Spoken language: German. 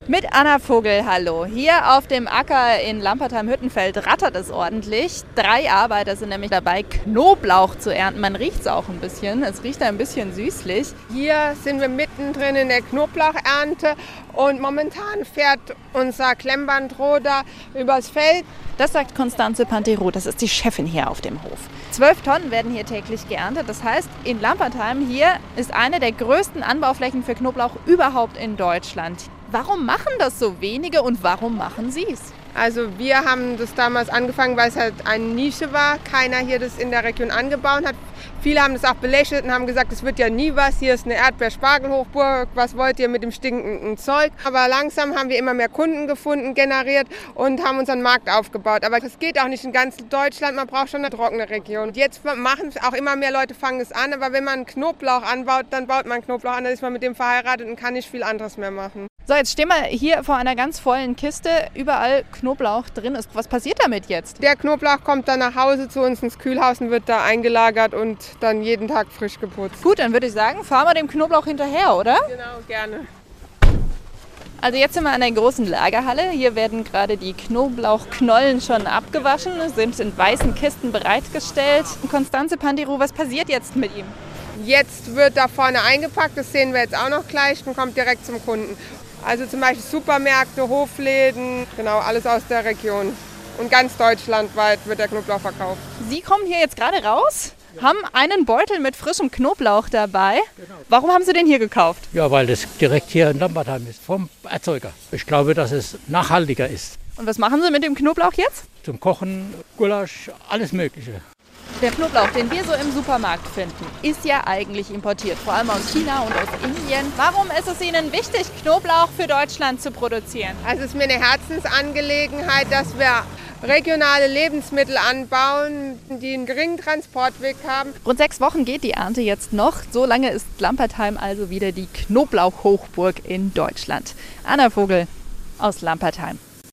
Mit Anna Vogel, hallo. Hier auf dem Acker in Lampertheim-Hüttenfeld rattert es ordentlich. 3 Arbeiter sind nämlich dabei, Knoblauch zu ernten. Man riecht es auch ein bisschen. Es riecht ein bisschen süßlich. Hier sind wir mittendrin in der Knoblauchernte und momentan fährt unser Klemmbandroder übers Feld. Das sagt Constanze Panterow, das ist die Chefin hier auf dem Hof. 12 Tonnen werden hier täglich geerntet. Das heißt, in Lampertheim hier ist eine der größten Anbauflächen für Knoblauch überhaupt in Deutschland. Warum machen das so wenige und warum machen Sie es? Also wir haben das damals angefangen, weil es halt eine Nische war. Keiner hier das in der Region angebaut hat. Viele haben das auch belächelt und haben gesagt, es wird ja nie was. Hier ist eine Erdbeer-Spargel-Hochburg. Was wollt ihr mit dem stinkenden Zeug? Aber langsam haben wir immer mehr Kunden gefunden, generiert und haben unseren Markt aufgebaut. Aber das geht auch nicht in ganz Deutschland. Man braucht schon eine trockene Region. Jetzt machen auch immer mehr Leute, fangen es an. Aber wenn man Knoblauch anbaut, dann baut man Knoblauch an. Dann ist man mit dem verheiratet und kann nicht viel anderes mehr machen. So, jetzt stehen wir hier vor einer ganz vollen Kiste. Überall Knoblauch drin ist. Was passiert damit jetzt? Der Knoblauch kommt dann nach Hause zu uns ins Kühlhaus und wird da eingelagert und dann jeden Tag frisch geputzt. Gut, dann würde ich sagen, fahren wir dem Knoblauch hinterher, oder? Genau, gerne. Also jetzt sind wir an der großen Lagerhalle. Hier werden gerade die Knoblauchknollen schon abgewaschen, sind in weißen Kisten bereitgestellt. Constanze Panterow, was passiert jetzt mit ihm? Jetzt wird da vorne eingepackt, das sehen wir jetzt auch noch gleich und kommt direkt zum Kunden. Also zum Beispiel Supermärkte, Hofläden, genau, alles aus der Region. Und ganz deutschlandweit wird der Knoblauch verkauft. Sie kommen hier jetzt gerade raus, haben einen Beutel mit frischem Knoblauch dabei. Genau. Warum haben Sie den hier gekauft? Ja, weil das direkt hier in Lampertheim ist, vom Erzeuger. Ich glaube, dass es nachhaltiger ist. Und was machen Sie mit dem Knoblauch jetzt? Zum Kochen, Gulasch, alles Mögliche. Der Knoblauch, den wir so im Supermarkt finden, ist ja eigentlich importiert, vor allem aus China und aus Indien. Warum ist es Ihnen wichtig, Knoblauch für Deutschland zu produzieren? Also es ist mir eine Herzensangelegenheit, dass wir regionale Lebensmittel anbauen, die einen geringen Transportweg haben. Rund 6 Wochen geht die Ernte jetzt noch. So lange ist Lampertheim also wieder die Knoblauch-Hochburg in Deutschland. Anna Vogel aus Lampertheim.